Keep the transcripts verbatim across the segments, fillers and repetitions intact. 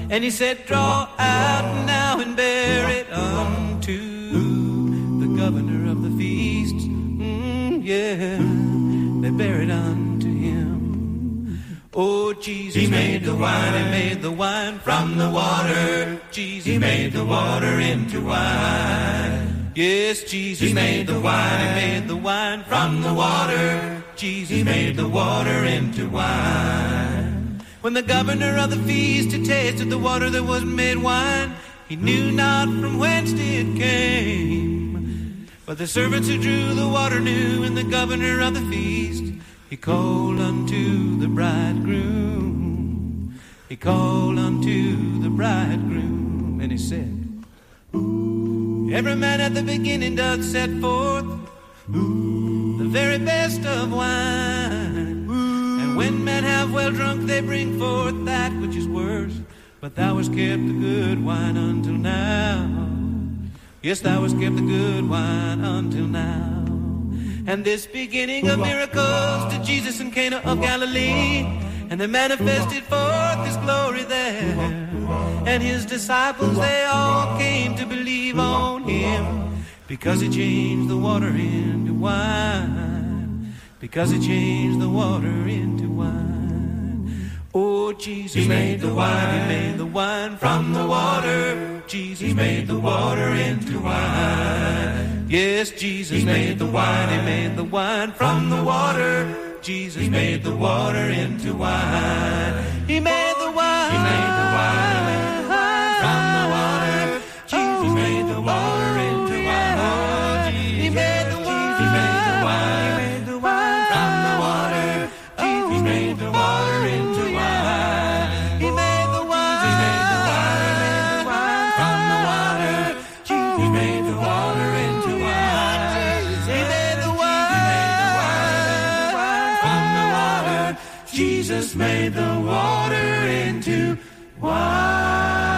And he said, draw out now and bear it unto the governor of the feast. Mm, yeah, they bear it unto him. Oh, Jesus, he made the wine, he made the wine from the water. Jesus, he made the water into wine. Yes, Jesus, he made the wine, he made the wine from the water. Jesus, he made the water into wine. When the governor of the feast had tasted the water that was made wine, he knew not from whence it came. But the servants who drew the water knew, and the governor of the feast, he called unto the bridegroom. He called unto the bridegroom, and he said, every man at the beginning doth set forth the very best of wine. And when men have well drunk, they bring forth that which is worse. But thou hast kept the good wine until now. Yes, thou hast kept the good wine until now. And this beginning of miracles to Jesus in Cana of Galilee, and they manifested forth his glory there. And his disciples, they all came to believe on him, because he changed the water into wine. Because he changed the water into wine. Oh, Jesus, he made the wine, he made the wine from the water. Jesus, he made the water into wine. Yes, Jesus, he made the wine, he made the wine from the water. Jesus, he made the water into wine. He made the wine, he made the wine, he made the wine from the water. Jesus, he made the water into wine. Oh, he made the wine, he made the wine, he made the wine from the water. Jesus, he made the water into wine. He made the wine, he made the wine, he made the wine from the water. Jesus, he made the water into wine. He made the wine, he made the wine from the water. Jesus made the water into wine.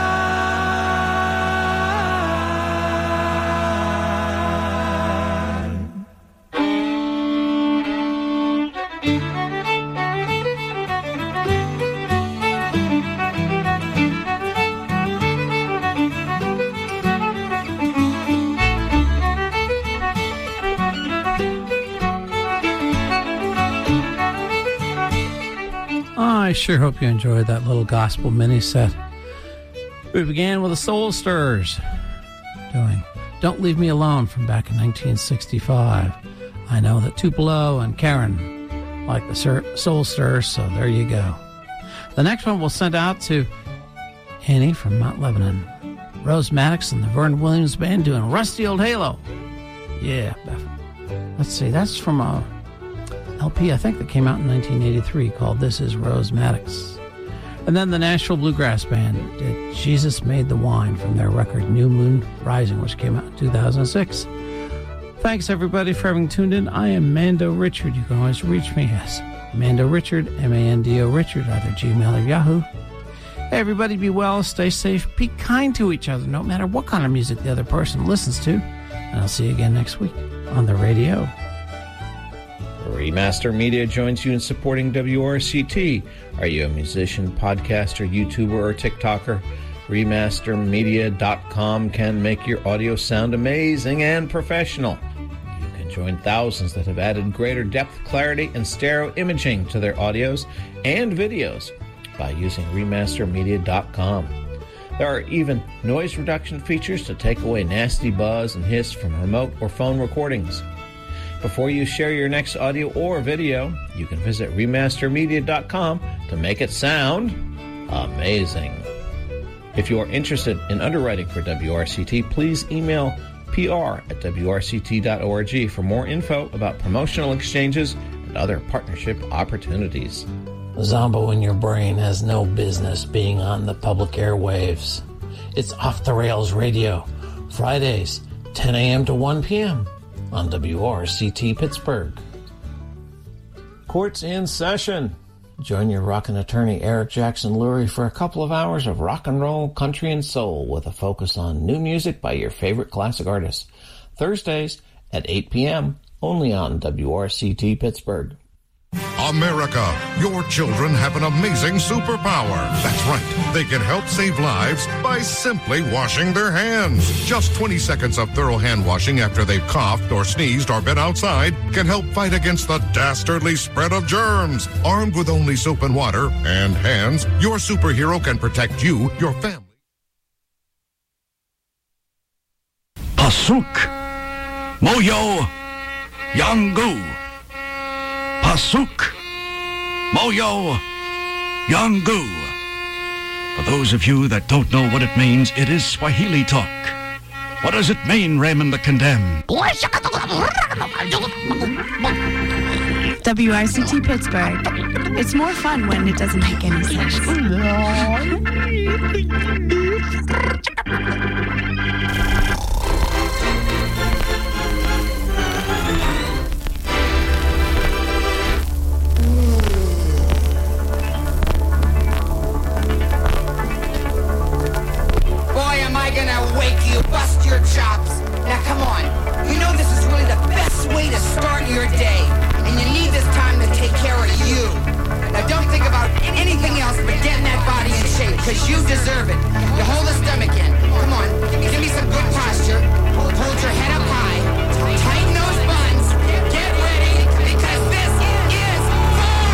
I sure hope you enjoyed that little gospel mini set. We began with the Soul Stirrers doing Don't Leave Me Alone from back in nineteen sixty-five. I know that Tupelo and Karen like the Soul Stirrers, so there you go. The next one we'll send out to Annie from Mount Lebanon. Rose Maddox and the Vernon Williams Band doing Rusty Old Halo. Yeah, Beth. Let's see, that's from a L P, I think, that came out in nineteen eighty-three called This Is Rose Maddox. And then the Nashville Bluegrass Band did Jesus Made the Wine from their record New Moon Rising, which came out in two thousand six. Thanks, everybody, for having tuned in. I am Mando Richard. You can always reach me as Mando Richard, M A N D O Richard, either Gmail or Yahoo. Hey, everybody, be well, stay safe, be kind to each other, no matter what kind of music the other person listens to. And I'll see you again next week on the radio. Remaster Media joins you in supporting W R C T. Are you a musician, podcaster, YouTuber, or TikToker? Remaster Media dot com can make your audio sound amazing and professional. You can join thousands that have added greater depth, clarity, and stereo imaging to their audios and videos by using Remaster Media dot com. There are even noise reduction features to take away nasty buzz and hiss from remote or phone recordings. Before you share your next audio or video, you can visit Remaster Media dot com to make it sound amazing. If you are interested in underwriting for W R C T, please email P R at W R C T dot org for more info about promotional exchanges and other partnership opportunities. Zombo in your brain has no business being on the public airwaves. It's Off the Rails Radio, Fridays, ten a.m. to one p.m. on W R C T Pittsburgh. Court's in session. Join your rockin' attorney Eric Jackson Lurie for a couple of hours of rock and roll, country, and soul with a focus on new music by your favorite classic artists. Thursdays at eight p.m. only on W R C T Pittsburgh. On America, your children have an amazing superpower. That's right. They can help save lives by simply washing their hands. Just twenty seconds of thorough hand washing after they've coughed or sneezed or been outside can help fight against the dastardly spread of germs. Armed with only soap and water and hands, your superhero can protect you, your family. Pasuk, Moyo, Yangu. Pasuk, Moyo, Yangu. For those of you that don't know what it means, it is Swahili talk. What does it mean, Raymond the Condemned? W R C T Pittsburgh. It's more fun when it doesn't make any sense. Wake you, bust your chops. Now come on, you know this is really the best way to start your day, and you need this time to take care of you. Now don't think about anything else but getting that body in shape, because you deserve it. You hold the stomach in. Come on, give me some good posture. Hold your head up high. Tighten those buns. Get ready, because this is for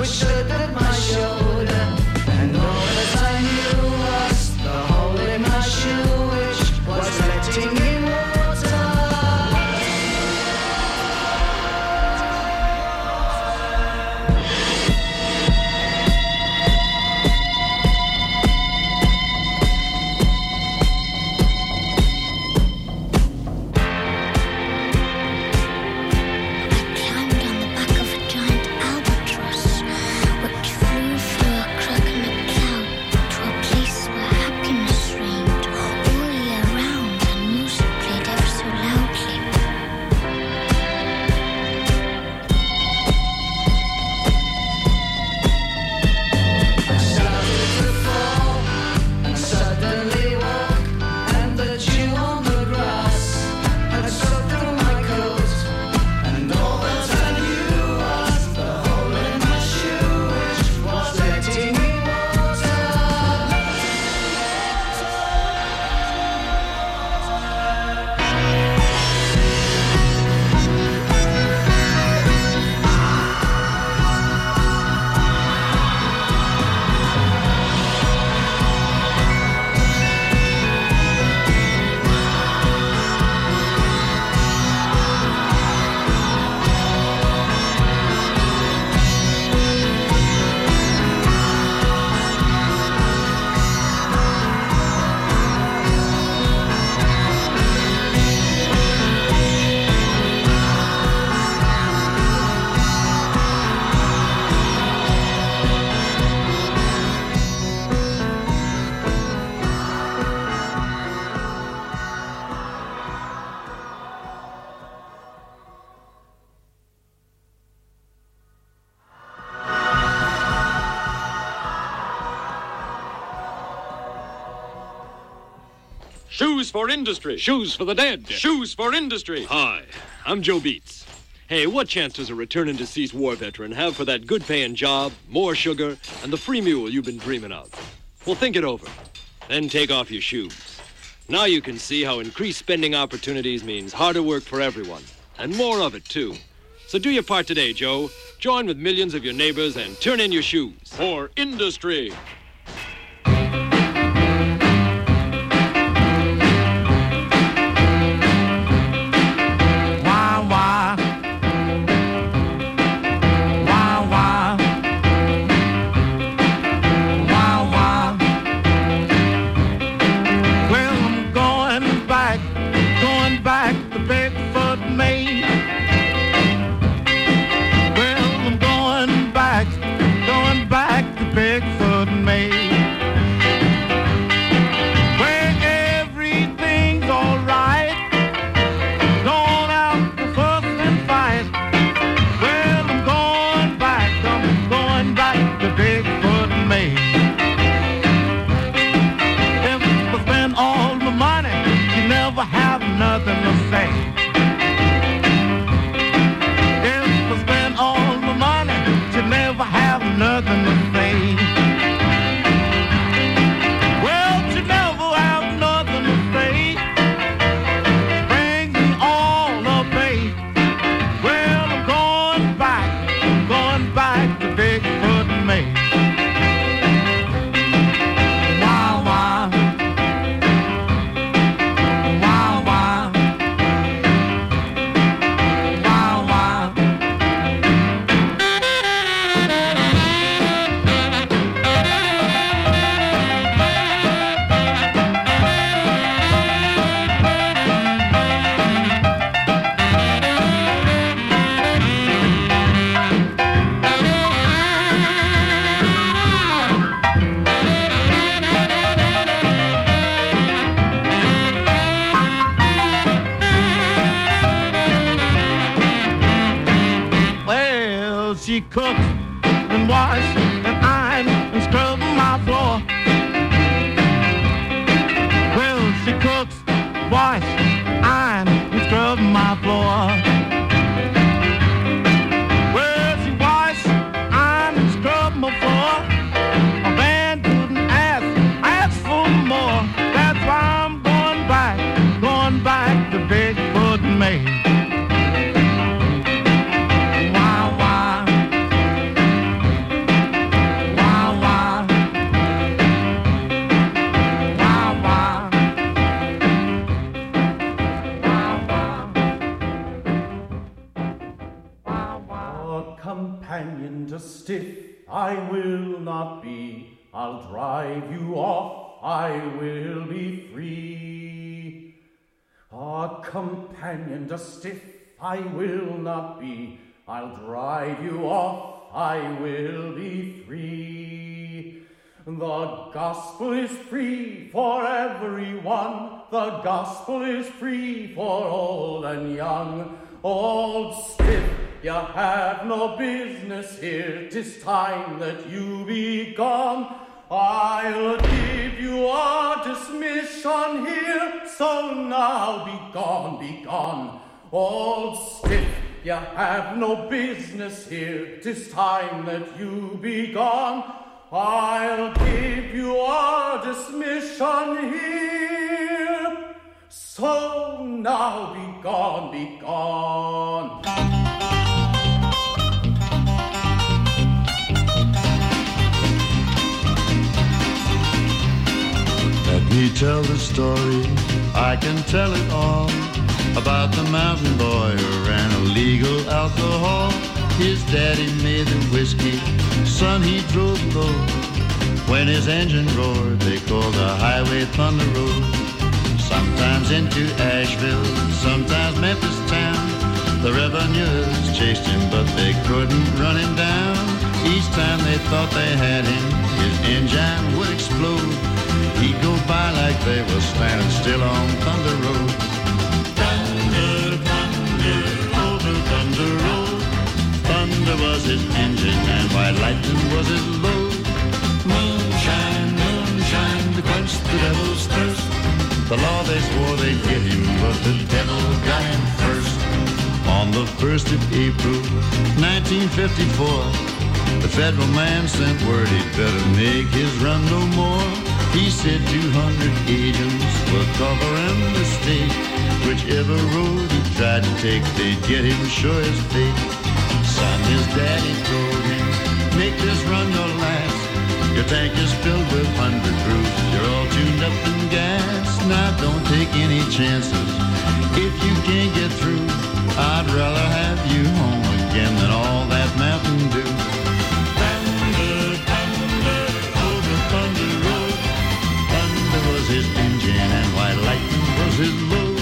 which stood at my shoulder. And all that I knew was the hole in my shoe, which was letting in water. Shoes for industry. Shoes for the dead. Shoes for industry. Hi, I'm Joe Beats. Hey, what chance does a returned deceased war veteran have for that good-paying job, more sugar, and the free mule you've been dreaming of? Well, think it over. Then take off your shoes. Now you can see how increased spending opportunities means harder work for everyone, and more of it, too. So do your part today, Joe. Join with millions of your neighbors and turn in your shoes. For industry. She cooks and washes and irons and scrubs my floor. Well, she cooks, washes, irons and scrubs my floor. Well, she washes, irons and scrubs my floor. A man couldn't ask, ask for more. That's why I'm going back, going back to Bigfoot Maine. Wow, wow. companion to stiff, I will not be. I'll drive you off, I will be free. A companion to stiff, I will not be. I'll drive you off, I will be free. The gospel is free for everyone. The gospel is free for old and young. Old stiff, you have no business here. 'Tis time that you be gone. I'll give you a dismission here. So now be gone, be gone. Old stiff, you have no business here. 'Tis time that you be gone. I'll give you a dismission here. So now be gone, be gone. Let me tell the story, I can tell it all, about the mountain boy who ran illegal alcohol. His daddy made the whiskey, son he drove low. When his engine roared, they called the highway Thunder Road. Sometimes into Asheville, sometimes Memphis town. The revenuers chased him, but they couldn't run him down. Each time they thought they had him, his engine would explode. He'd go by like they were standing still on Thunder Road. Thunder, thunder, over Thunder Road. Thunder was his engine and white lightning was his load. Moonshine, moonshine, to quench the devil's thirst. The law they swore they'd get him, but the devil got him first. On the first of April, nineteen fifty-four, the federal man sent word he'd better make his run no more. He said two hundred agents were covering the state. Whichever road he tried to take, they'd get him sure as fate. Son, his daddy told him, make this run your last. Your tank is filled with hundred proof. You're all tuned up in gas. Now don't take any chances. If you can't get through, I'd rather have you home again than all that Mountain Dew. Thunder, thunder, over Thunder Road. Thunder was his engine and white lightning was his load.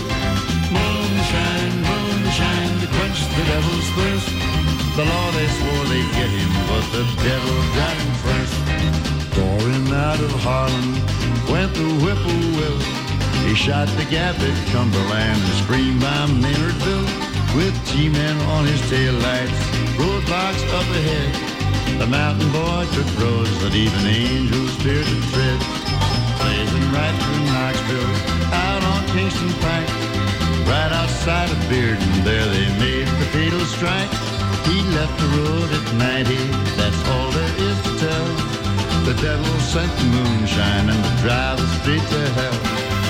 Moonshine, moonshine, to quench the devil's thirst. The law they swore they'd get him, but the devil got him first. Pouring out of Harlem went the whippoorwill. He shot the gap at Cumberland and screamed by Maynardville. With G-men on his taillights, roadblocks up ahead, the mountain boy took roads that even angels feared to tread. Blazing right through Knoxville, out on Kingston Pike, right outside of Bearden, there they made the fatal strike. He left the road at ninety, that's all there is to tell. The devil sent the moonshine and the driver straight to hell.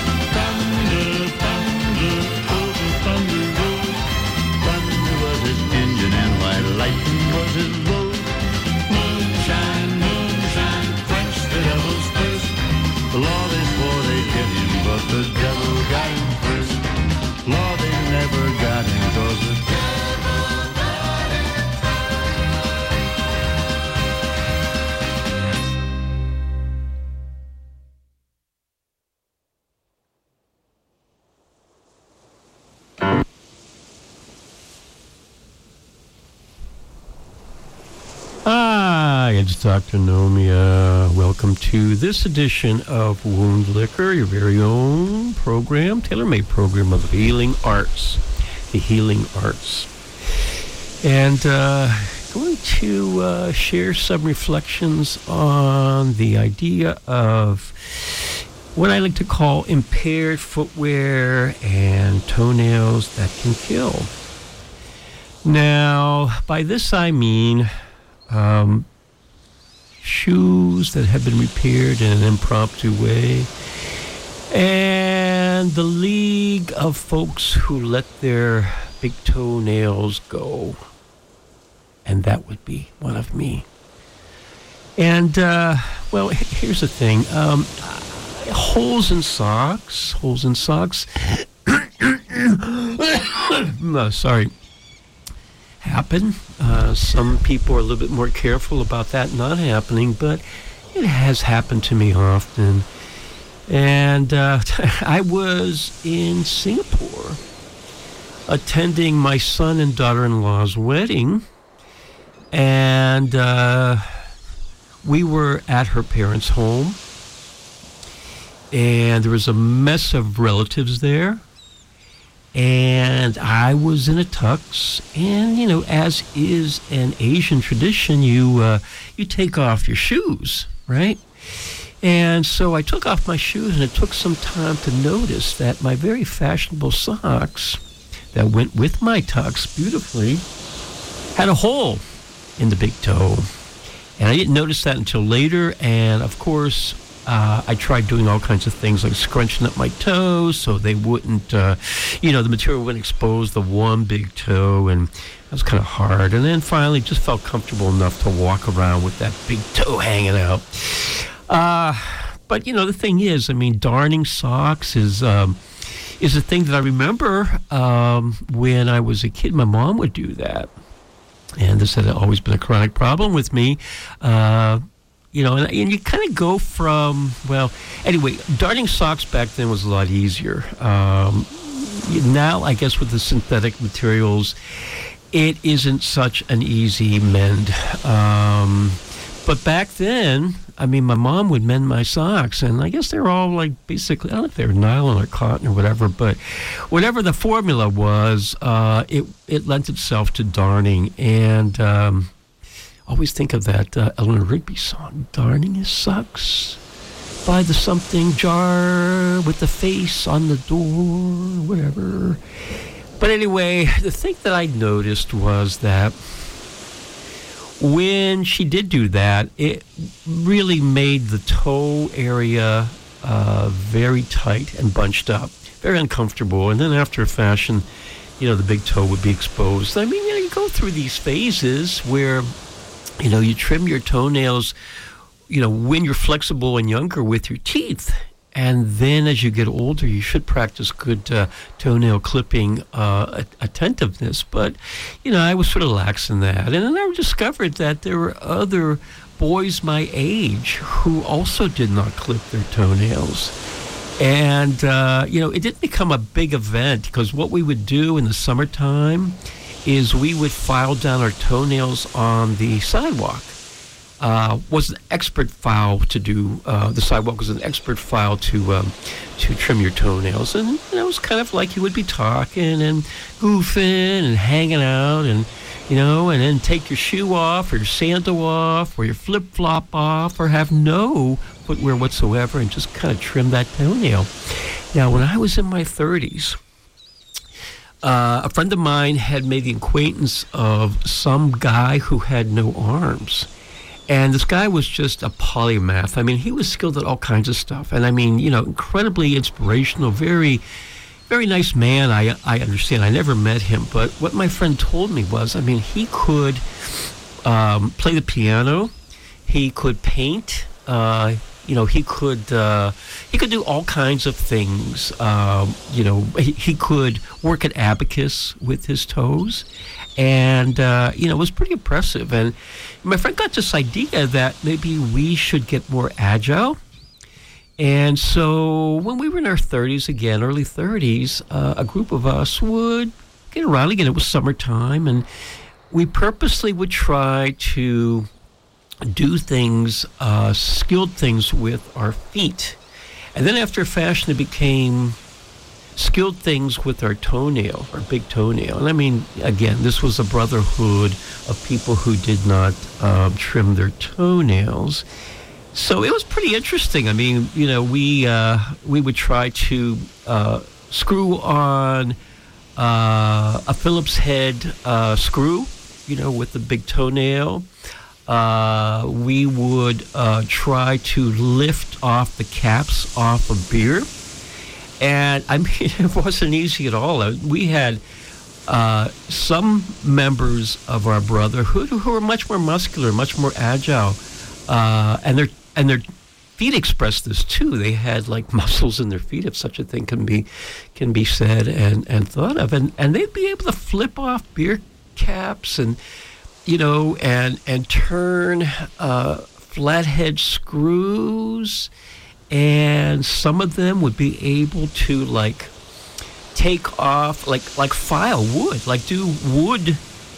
Thunder, thunder, over Thunder Road. Thunder was his engine and white lightning was his load. Moonshine, moonshine, quench the devil's thirst. The law they swore they'd get him, but the devil got him first. Law they never got him, 'cause the devil got him Hi, it's Doctor Nomia. Welcome to this edition of Wound Liquor, your very own program, tailor-made program of the healing arts, the healing arts. And uh, going to uh, share some reflections on the idea of what I like to call impaired footwear and toenails that can kill. Now, by this I mean Um, shoes that have been repaired in an impromptu way, and the league of folks who let their big toenails go, and that would be one of me. And uh, well, here's the thing: um, holes in socks, holes in socks. no, sorry. Happen. Uh, Uh, some people are a little bit more careful about that not happening, but it has happened to me often. And uh, I was in Singapore attending my son and daughter-in-law's wedding, and uh, we were at her parents' home, and there was a mess of relatives there, and I was in a tux, and, you know, as is an Asian tradition, you uh, you take off your shoes, right? And so I took off my shoes, and it took some time to notice that my very fashionable socks that went with my tux beautifully had a hole in the big toe. And I didn't notice that until later. And, of course, uh, I tried doing all kinds of things like scrunching up my toes so they wouldn't, uh, you know, the material wouldn't expose the one big toe. And that was kind of hard. And then finally just felt comfortable enough to walk around with that big toe hanging out. Uh, but, you know, the thing is, I mean, darning socks is... Um, is a thing that I remember um, when I was a kid. My mom would do that. And this had always been a chronic problem with me. Uh, you know, and, and you kind of go from, well, anyway, darning socks back then was a lot easier. Um, now, I guess with the synthetic materials, it isn't such an easy mend. Um, but back then, I mean, my mom would mend my socks, and I guess they were all like basically, I don't know if they were nylon or cotton or whatever, but whatever the formula was, uh, it it lent itself to darning. And um, always think of that uh, Eleanor Rigby song, "Darning His Socks by the something jar with the face on the door," whatever. But anyway, the thing that I noticed was that when she did do that, it really made the toe area uh, very tight and bunched up, very uncomfortable. And then after a fashion, you know, the big toe would be exposed. I mean, you know, you go through these phases where, you know, you trim your toenails, you know, when you're flexible and younger with your teeth. And then as you get older, you should practice good uh, toenail clipping uh, attentiveness. But, you know, I was sort of lax in that. And then I discovered that there were other boys my age who also did not clip their toenails. And, uh, you know, it didn't become a big event because what we would do in the summertime is we would file down our toenails on the sidewalk. Uh, was an expert file to do. Uh, the sidewalk was an expert file to um, to trim your toenails, and you know, it was kind of like you would be talking and goofing and hanging out, and you know, and then take your shoe off or your sandal off or your flip flop off, or have no footwear whatsoever, and just kind of trim that toenail. Now, when I was in my thirties, uh, a friend of mine had made the acquaintance of some guy who had no arms. And this guy was just a polymath. I mean, he was skilled at all kinds of stuff. And I mean, you know, incredibly inspirational, very, very nice man. I I understand. I never met him. But what my friend told me was, I mean, he could um, play the piano. He could paint. Uh, you know, he could uh, he could do all kinds of things. Um, you know, he, he could work at abacus with his toes. And, uh, you know, it was pretty impressive. And my friend got this idea that maybe we should get more agile. And so when we were in our thirties, again, early thirties, uh, a group of us would get around again. It was summertime. And we purposely would try to do things, uh, skilled things with our feet. And then after a fashion, it became skilled things with our toenail, our big toenail. And I mean, again, this was a brotherhood of people who did not um, trim their toenails. So it was pretty interesting. I mean, you know, we uh, we would try to uh, screw on uh, a Phillips head uh, screw, you know, with the big toenail. Uh, we would uh, try to lift off the caps off of beer. And, I mean, it wasn't easy at all. We had uh, some members of our brotherhood who were much more muscular, much more agile. Uh, and their and their feet expressed this, too. They had, like, muscles in their feet, if such a thing can be can be said and, and thought of. And, and they'd be able to flip off beer caps and you know, and and turn uh, flathead screws, and some of them would be able to like take off, like like file wood, like do wood.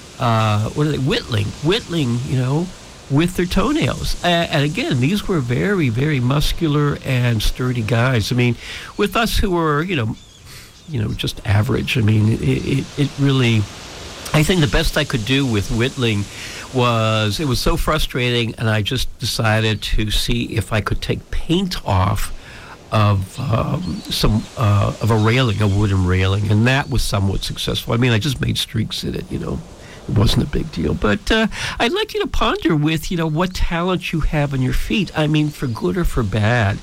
Uh, what are they? Whittling, whittling, you know, with their toenails. And, and again, these were very, very muscular and sturdy guys. I mean, with us who were, you know, you know, just average. I mean, it, it, it really. I think the best I could do with whittling was it was so frustrating, and I just decided to see if I could take paint off of um, some uh, of a railing, a wooden railing, and that was somewhat successful. I mean, I just made streaks in it, you know. It wasn't a big deal. But uh, I'd like you to ponder with, you know, what talent you have on your feet. I mean, for good or for bad.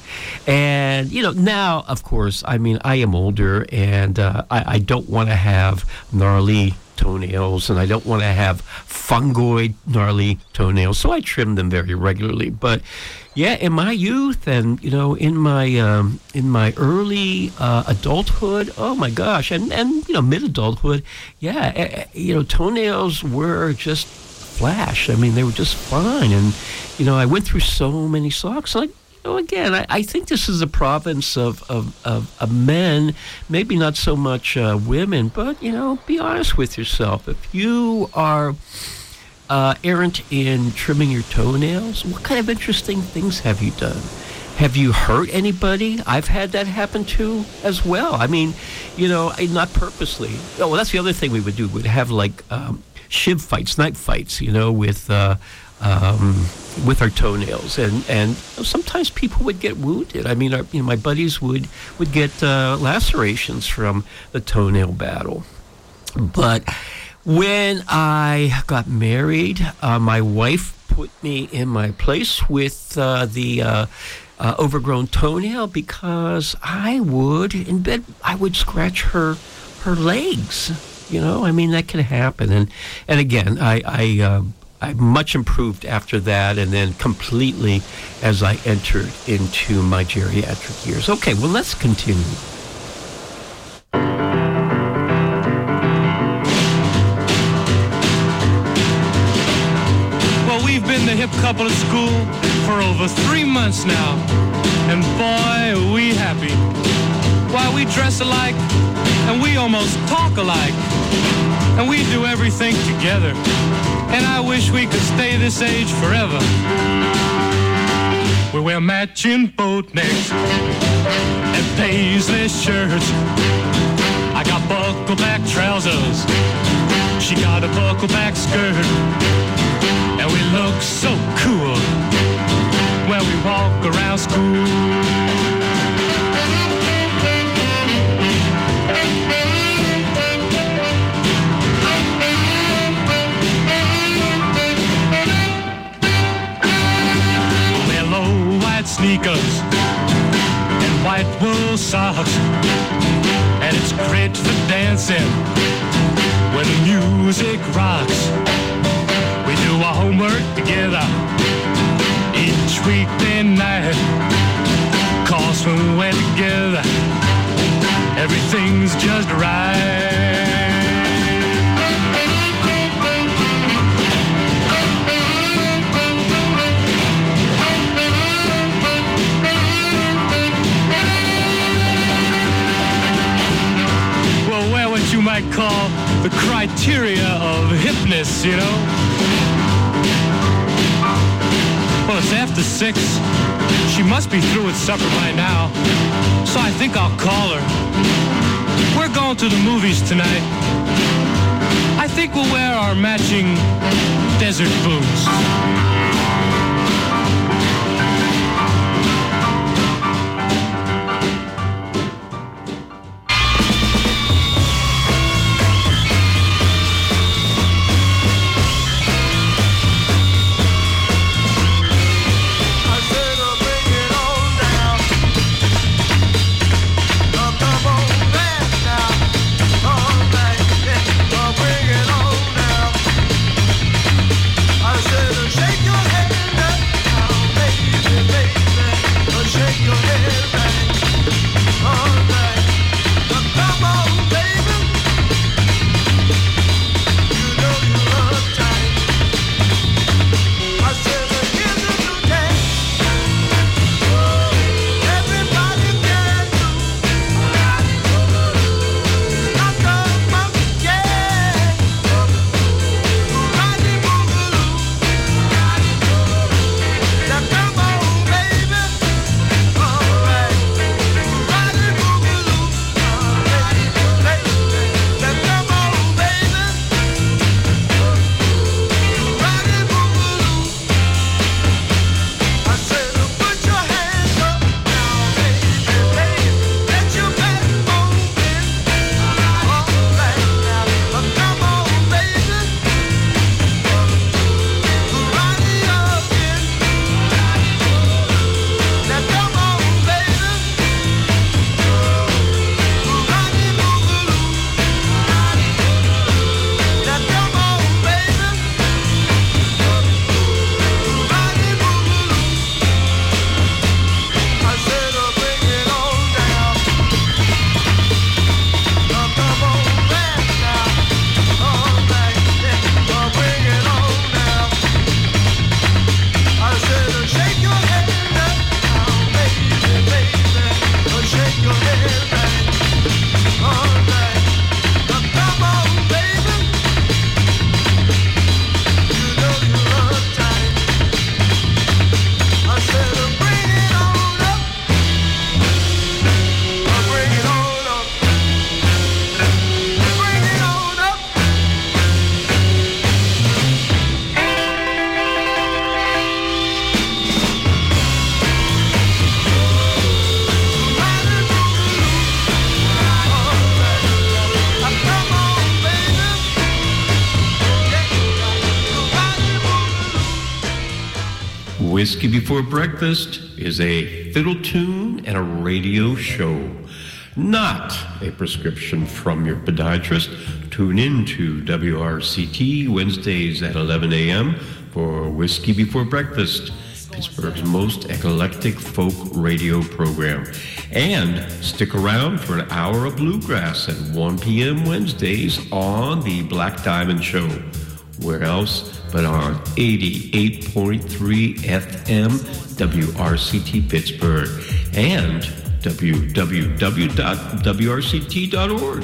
And, you know, now, of course, I mean, I am older, and uh, I, I don't want to have gnarly toenails, and I don't want to have fungoid gnarly toenails, so I trim them very regularly. But yeah, in my youth and, you know, in my um, in my early uh, adulthood, oh my gosh, and, and you know, mid-adulthood, yeah, uh, you know, toenails were just flash. I mean, they were just fine. And, you know, I went through so many socks. And I, you know, again, I, I think this is a province of, of, of, of men, maybe not so much uh, women, but, you know, be honest with yourself. If you are uh, errant in trimming your toenails, what kind of interesting things have you done? Have you hurt anybody? I've had that happen too as well. I mean, you know, not purposely. Oh, well, that's the other thing we would do. We'd have like um, shiv fights, knife fights, you know, with uh, um, with our toenails, and and sometimes people would get wounded. I mean, our, you know, my buddies would would get uh, lacerations from the toenail battle. But when I got married, uh, my wife put me in my place with uh, the uh, uh, overgrown toenail, because I would, in bed, I would scratch her her legs. You know, I mean, that can happen. And and again, I I, uh, I much improved after that, and then completely as I entered into my geriatric years. Okay, well, let's continue. We've been the hip couple at school for over three months now, and boy, are we happy. Why, we dress alike, and we almost talk alike, and we do everything together, and I wish we could stay this age forever. We wear matching boat necks and paisley shirts. I got buckle-back trousers, she got a buckle-back skirt. And we look so cool when we walk around school. Wear low white sneakers and white wool socks, and it's great for dancing when the music rocks. We do our homework together each weekday night, 'cause when we're together, everything's just right. Well, we're what you might call the criteria of hipness, you know? Well, it's after six. She must be through with supper by now, so I think I'll call her. We're going to the movies tonight. I think we'll wear our matching desert boots. Shake your Whiskey Before Breakfast is a fiddle tune and a radio show, not a prescription from your podiatrist. Tune in to W R C T Wednesdays at eleven a.m. for Whiskey Before Breakfast, Pittsburgh's most eclectic folk radio program. And stick around for an hour of bluegrass at one p.m. Wednesdays on the Black Diamond Show. Where else but on eighty-eight point three F M W R C T Pittsburgh and w w w dot w r c t dot org.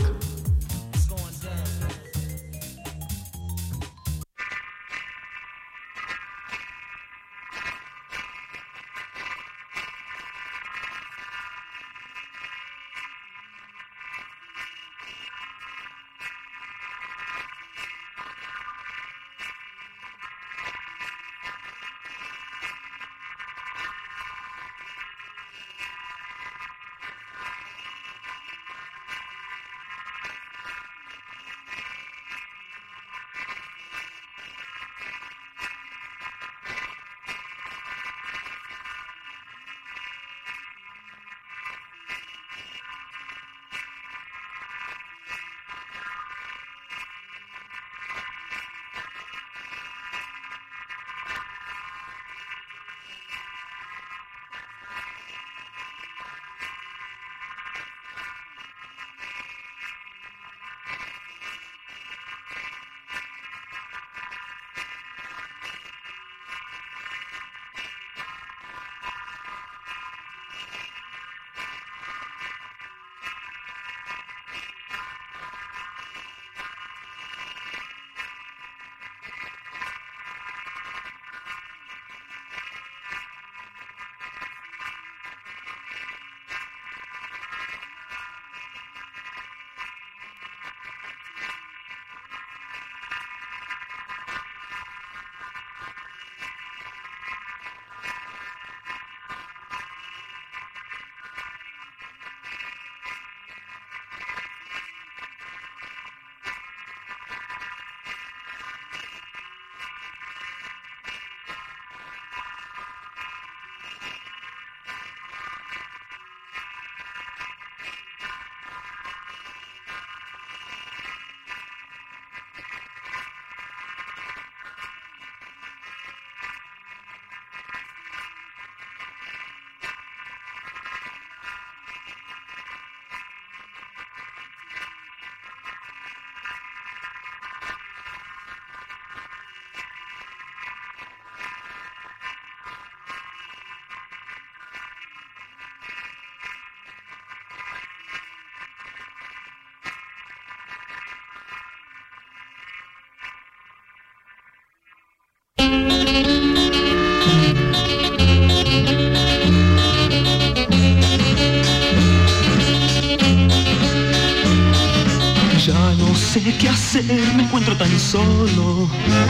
Qué hacer, me encuentro tan solo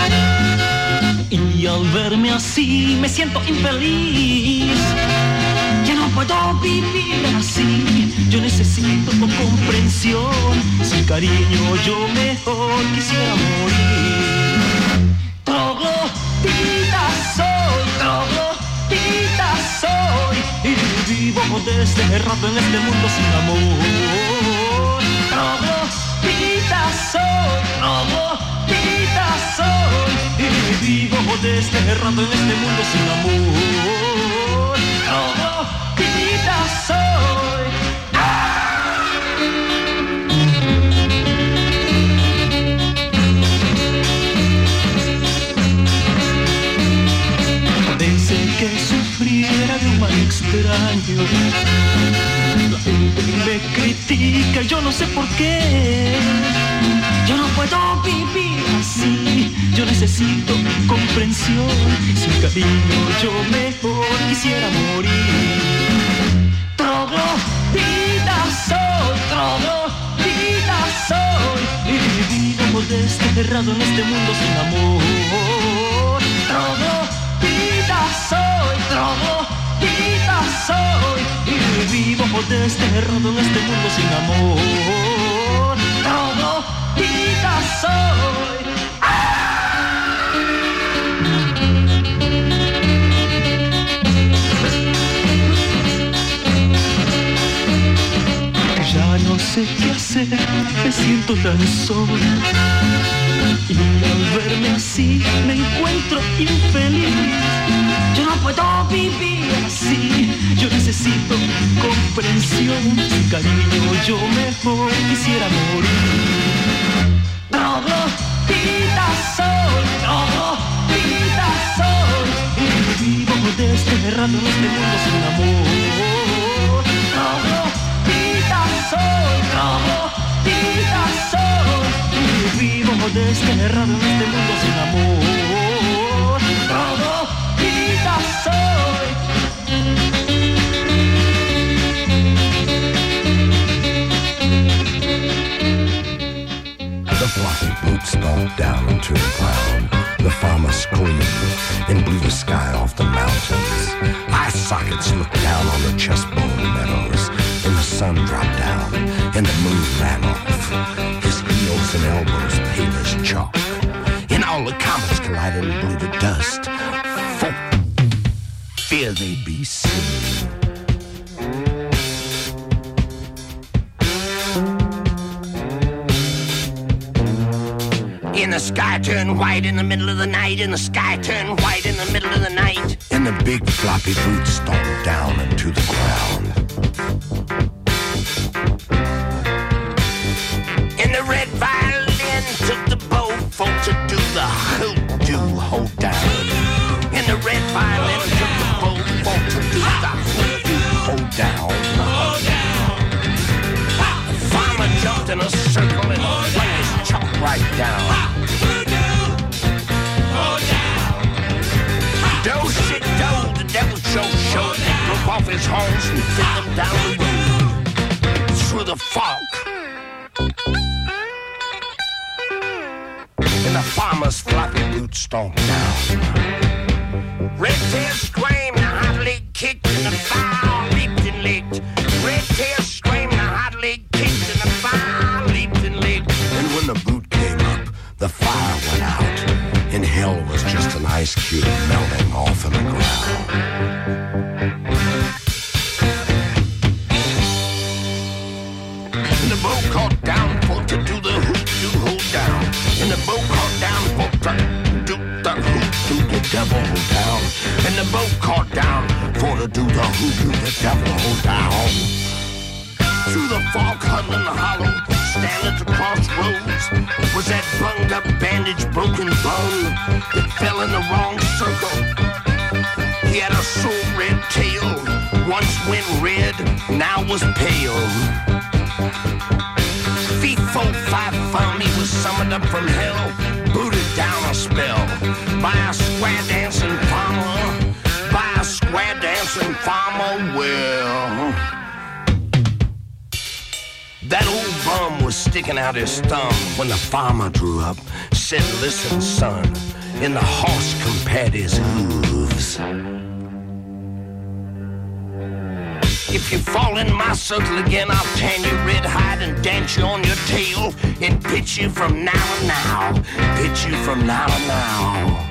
y al verme así me siento infeliz. Ya no puedo vivir así, yo necesito tu comprensión. Sin cariño yo mejor quisiera morir. Troglodita soy, troglodita soy, y vivo desde rato en este mundo sin amor. Troglodita soy, troglodita soy, y vivo desde rato en este mundo sin amor. Troglodita soy. Desde que sufriera de un mal extraño, la gente me critica, yo no sé por qué. Yo no puedo vivir así, yo necesito comprensión. Sin cariño yo mejor quisiera morir. Troglodita soy, troglodita soy, y vivo desterrado en este mundo sin amor. Troglodita soy, troglodita soy, y vivo desterrado en este mundo sin amor. Troglodita soy. ¡Ah! ser me siento tan sola. Y al verme así me encuentro infeliz. Yo no puedo vivir así. Yo necesito comprensión. Sin cariño yo mejor quisiera morir. Drogadita soy, drogadita soy. Y vivo desterrado en este mundo sin amor. Drogadita soy, drogadita soy. Y vivo desterrado en este mundo sin amor. Drogadita soy. The floppy boots stomped down into the ground. The farmer screamed and blew the sky off the mountains. Eye sockets looked down on the chestbone meadows, and the sun dropped down, and the moon ran off. His heels and elbows pale as chalk, and all the comets collided and blew to dust. Folk fear they'd be seen. And the sky turned white in the middle of the night. And the sky turned white in the middle of the night. And the big floppy boots stomped down into the ground. And the red violin took the bow folk to do the hoodoo hold down. And the red violin took the bow folk to do the hoodoo hold down. The farmer jumped in a circle and whacked his chalk right down. Do shit do, the devil show show. Broke off his horns and fit them down the road through the fog. And the farmer's floppy boots stomped down. Red tail screamed, the hot leg kicked, and the fire leaped and licked. Red tail screamed, the hot leg kicked, and the fire leaped and licked. And when the boot came up, the fire went out, and hell was just an ice cube melting off of the ground. And the boat caught down for to do the hoodoo hold down. And the boat caught down for to do the hoodoo the devil hold down. And the boat caught down for to do the hoodoo the devil hold down. Through the fog huddling hollow, stand at the crossroads, was that bunged up bandaged broken bone that fell in the wrong circle. He had a sore red tail, once went red, now was pale. Fee, fo, fi, fum, he was summoned up from hell, booted down a spell by a square dancing farmer, by a square dancing farmer. Well, that old bum was sticking out his thumb when the farmer drew up, said, listen, son, and the horse compared his hooves. If you fall in my circle again, I'll tan you red hide and dance you on your tail and pitch you from now to now, pitch you from now to now.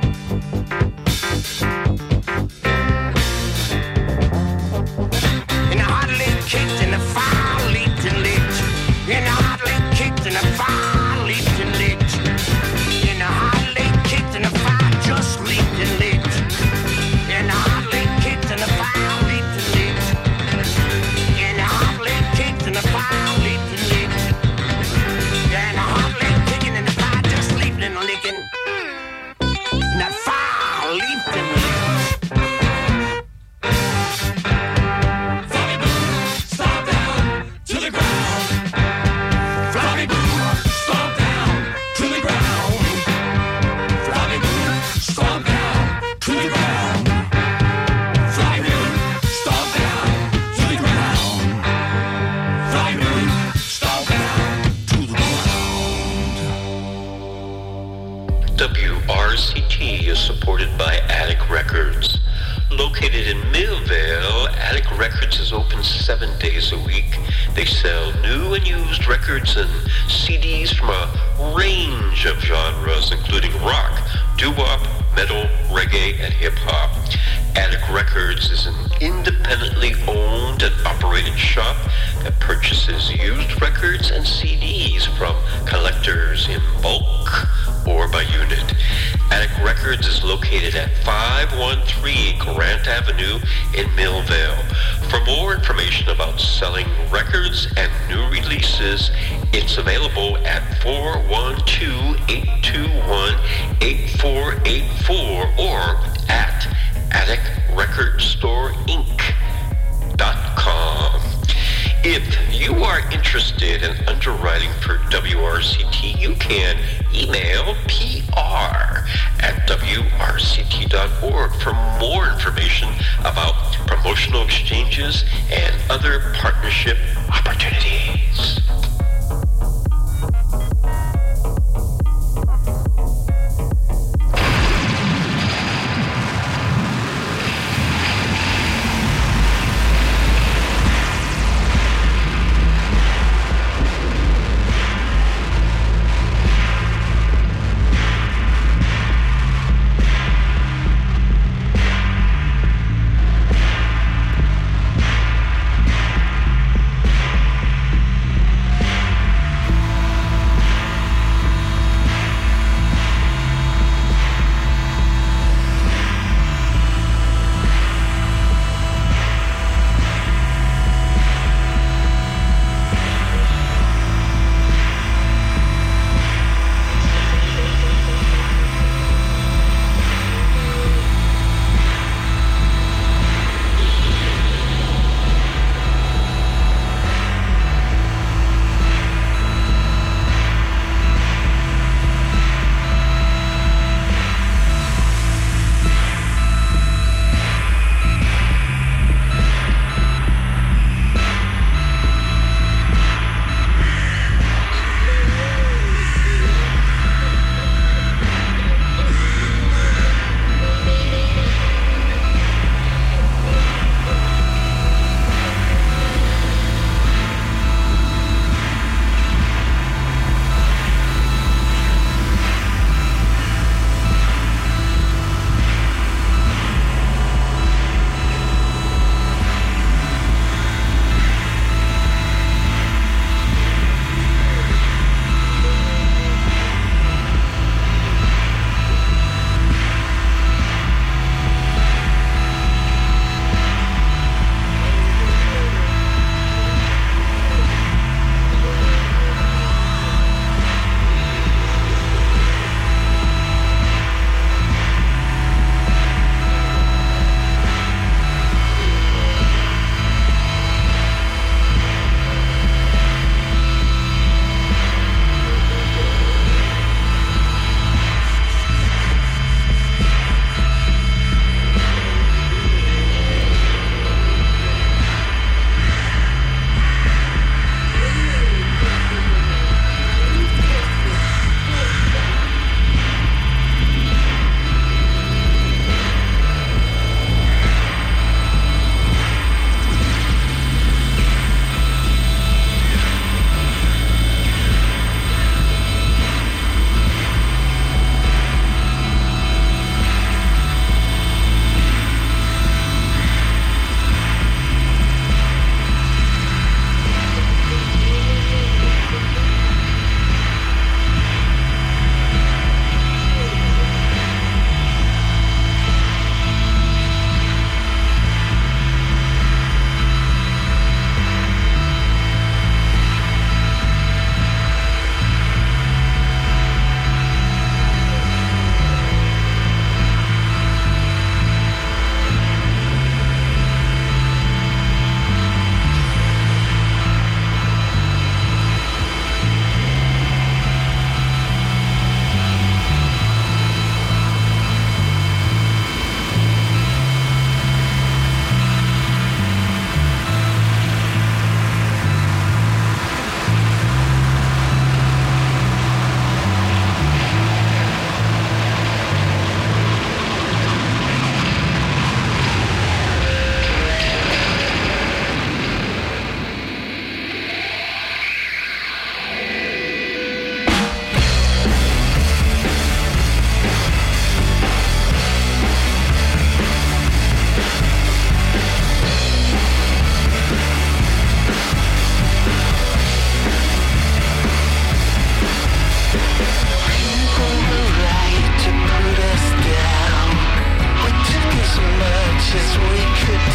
And the hot leg kicked and the fire leaped and licked. And the hot leg kicked and the fire leaped and licked. And the hot leg kicked and the fire just leaped and licked. And the hot leg kicked and the fire leaped and licked. And the hot leg kicked and the fire leaped and licked. And the hot leg kicking and the fire just leaped and licking. And that fire leaped and licked. W R C T is supported by Attic Records. Located in Millvale, Attic Records is open seven days a week. They sell new and used records and C Ds from a range of genres, including rock, doo-wop, metal, reggae, and hip-hop. Attic Records is an independently owned and operated shop that purchases used records and C Ds from collectors in bulk or by unit. Attic Records is located at five one three Grant Avenue in Millvale. For more information about selling records and new releases, it's available at four one two, eight two one, eight four eight four or at attic record store inc dot com. If you are interested in underwriting for W R C T, you can email P R at W R C T dot org for more information about promotional exchanges and other partnership opportunities.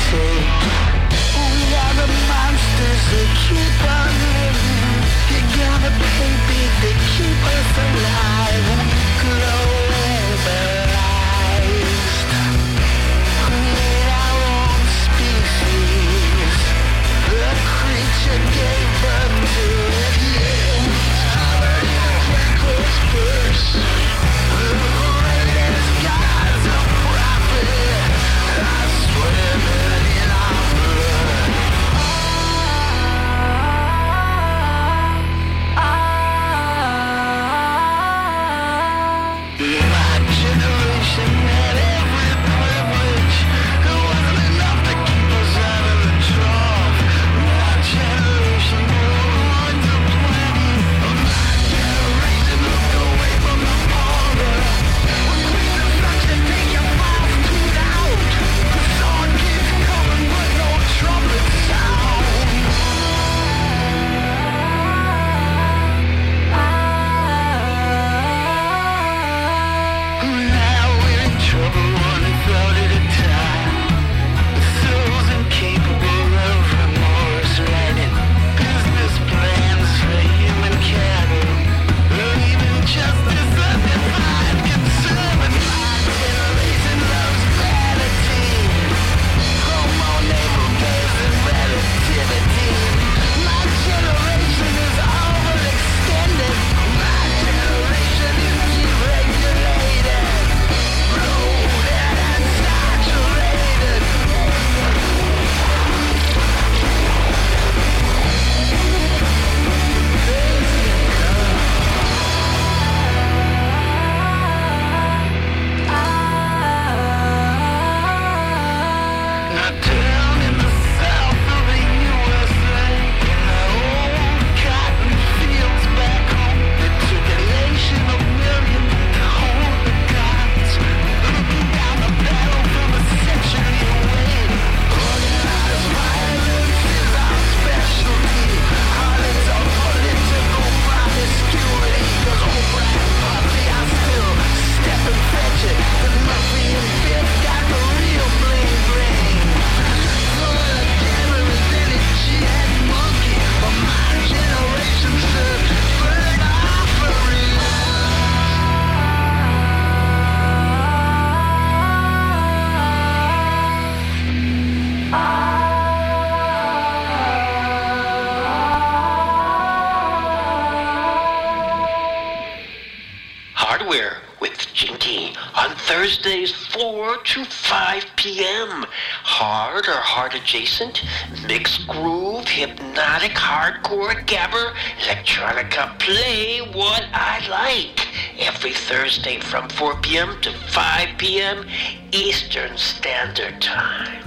sake. We are the monsters that keep on living. You gotta pay big to keep us alive. We globalized. Create our own species. The creature gave birth to it. Yeah. Already reckless burst. The greatest gods of profit are swimming in our blood. My generation had every privilege. It wasn't enough to keep us out of the trough. My generation grew ones of plenty. My generation looked away from the border. We cleaned the such and take your mouth clean out. The sword keeps coming but no trumpet sound. Now we're in trouble one thought at a time. Souls incapable of remorse, writing business plans for human cattle. Leaving justice undefined, conserving my generation loves vanity. Homo naval base and relativity. My generation is overextended. My generation is deregulated. Bloated and saturated. Now down in the south of the U S A, in the old cotton fields back home, it took a nation of millions to hold the gods. Looking down the barrel from a century away. Organized violence is our specialty. Harlots of political promiscuity. 'Cause Oprah and Puffy are still stepping fetch it. The Murphy and Biff got the real bling bling. Full of cameras and a jet monkey. But my generation served burnt offerings. Hardware with Jinky on Thursdays four to five p.m. Hard or hard adjacent, mixed groove, hypnotic, hardcore, gabber, electronica, play what I like. Every Thursday from four p.m. to five p.m. Eastern Standard Time.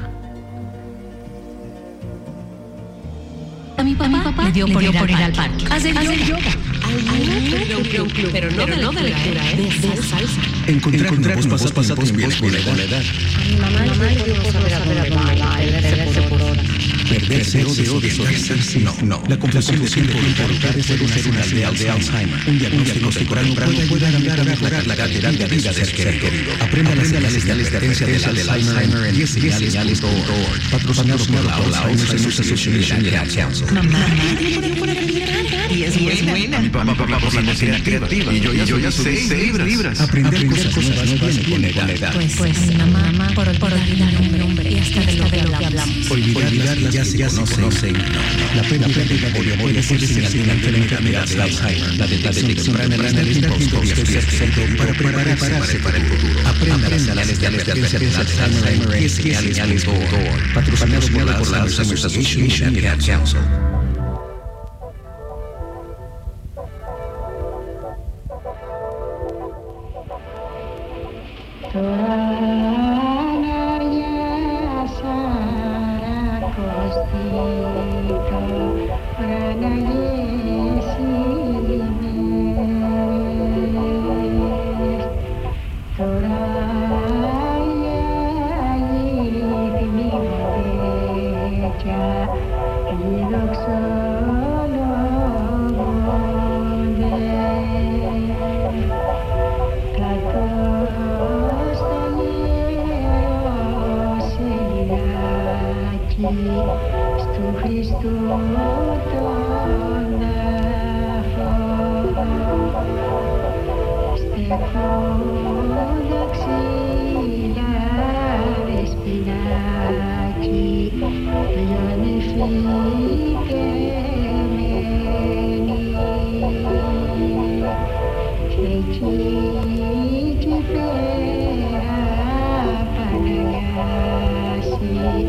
A mi papá, le dio por, le dio ir, por al ir al parque. Hacer yoga. Pero no de lectura, ¿eh? De salsa. Encontrar nuevos pasatiempos con la edad. Mi mamá le dijo no saber a dónde va y perderse por horas. Perderse o desorientarse, no, no. La confusión de tiempo puede ser una señal de Alzheimer. Un diagnóstico temprano puede ayudar a mejorar la calidad de vida de ser querido. Aprenda las señales de advertencia del Alzheimer en diez señales punto org. Patrocinados por la Alzheimer's Association y el Ad Council. Mamá, y es buena. Mi papá por la cocina creativa. Y yo ya sé libras. Aprender cosas nuevas viene con la edad. Pues mi mamá, por olvidar un nombre y hasta de lo que hablamos. Olvidar ya se conocen. La pérdida de memoria puede ser señal de una enfermedad de Alzheimer. La detección temprana es necesaria para prepararse para el futuro. Aprenda las señales de advertencia del Alzheimer en señales punto org. Patrocinados por la Alzheimer's Association y el Ad Council. He looks στον Χριστό τον αφό. Στεφώ δαξίλα δεσποινάκι, λιώνει φυτεμένη. Και εκεί κι πέρα Παναγιάση,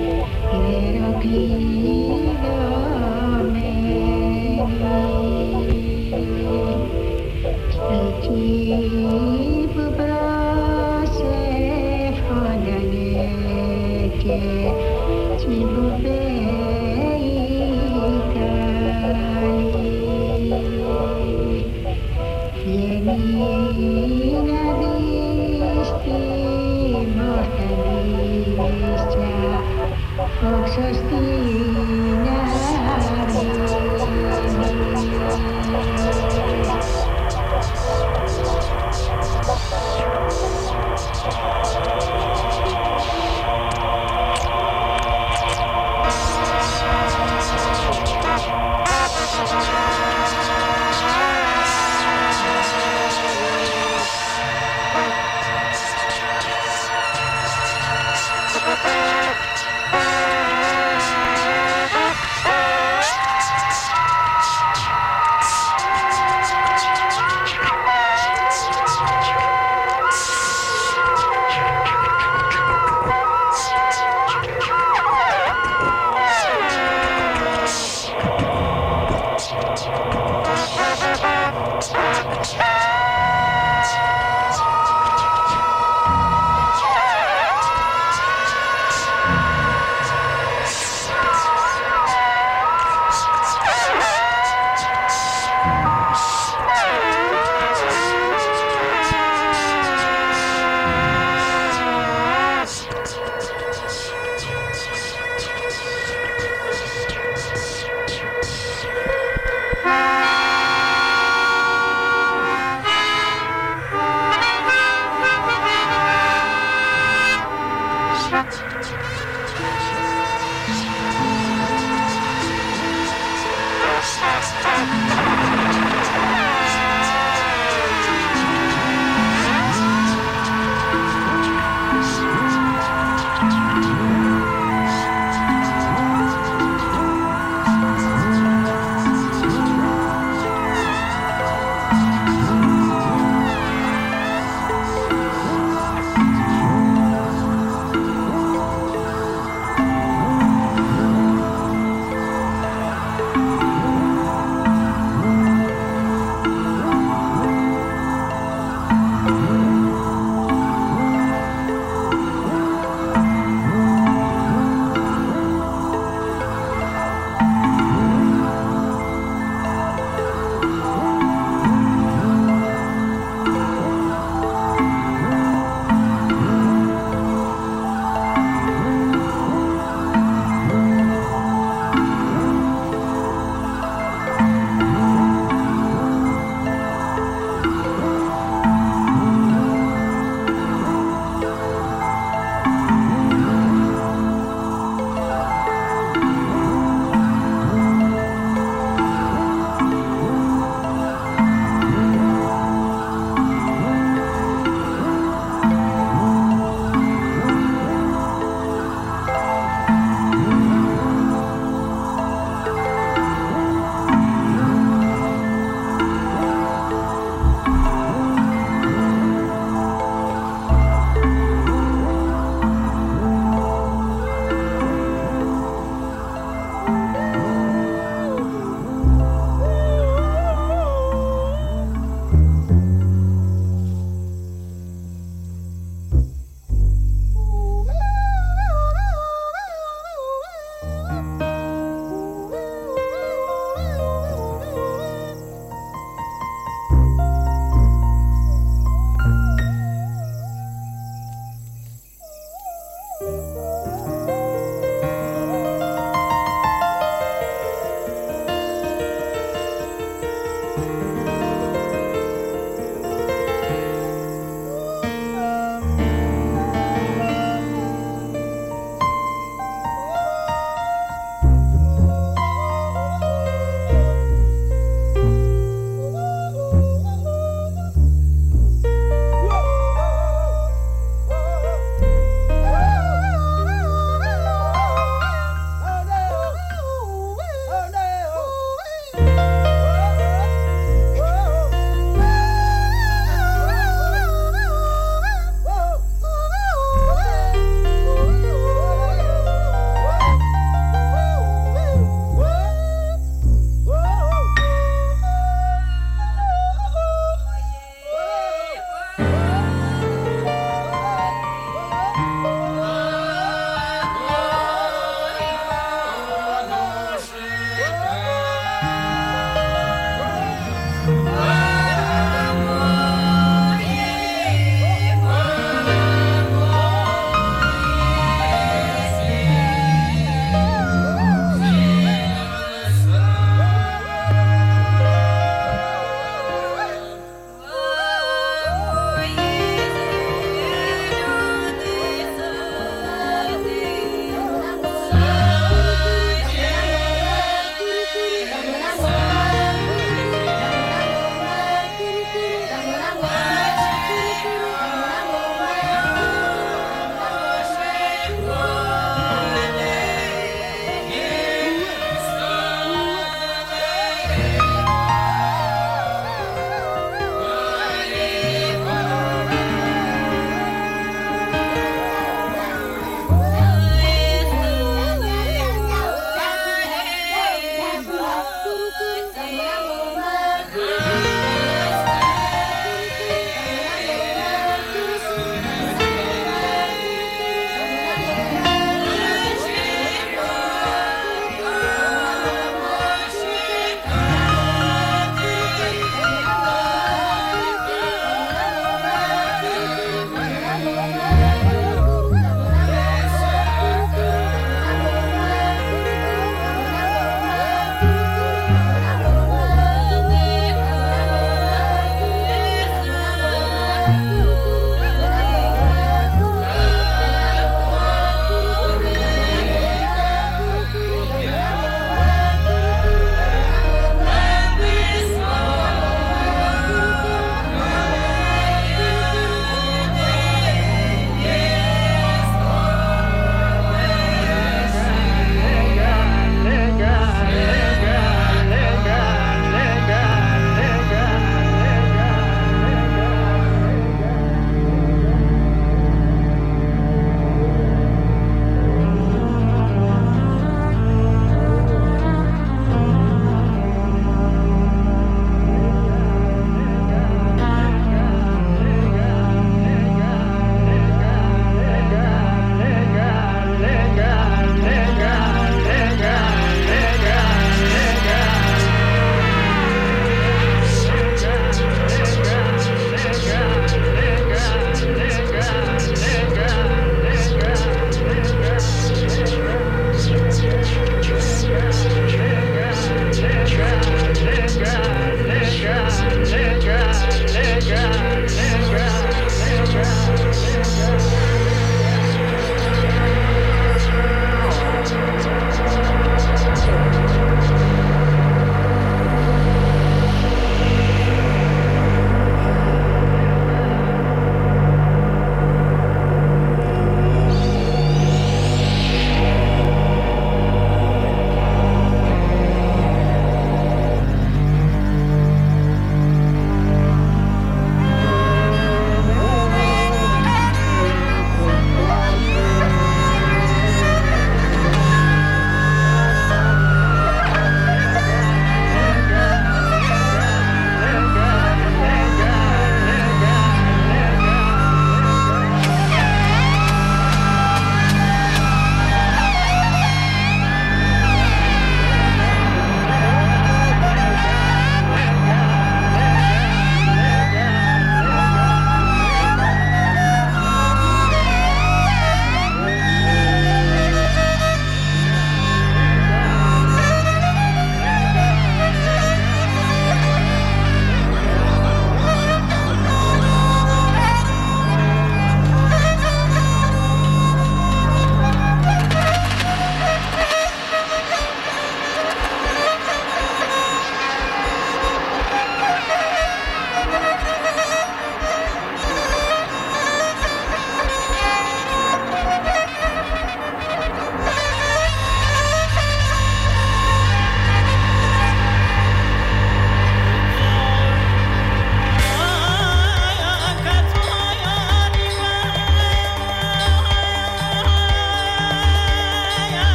εκεί που προσεύχοντανε και τσιμποπαίοι καλοί. Βγαίνει να δεις τη μορφανίστια, όξω στην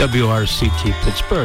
W R C T Pittsburgh.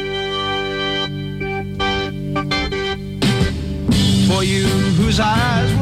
For you whose eyes